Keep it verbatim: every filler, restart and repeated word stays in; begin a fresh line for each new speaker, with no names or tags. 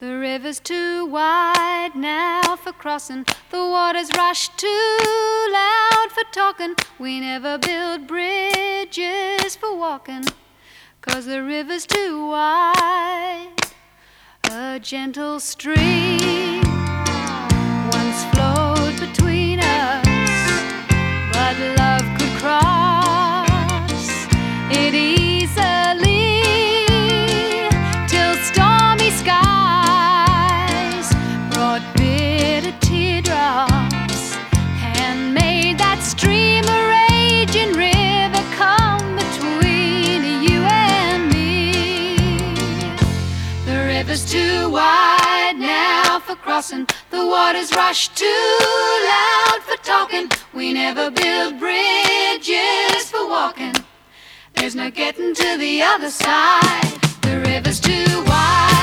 The river's too wide now for crossing. The water's rush too loud for talking. We never build bridges for walking, 'cause the river's too wide. A gentle stream once flowed between us, but love could cross it easily, till stormy skies brought bitter teardrops and made that stream a raging river come between you and me. The river's too wide now for crossing. The water's rush too loud for talking. We never build bridges for walking. There's no getting to the other side. The river's too wide.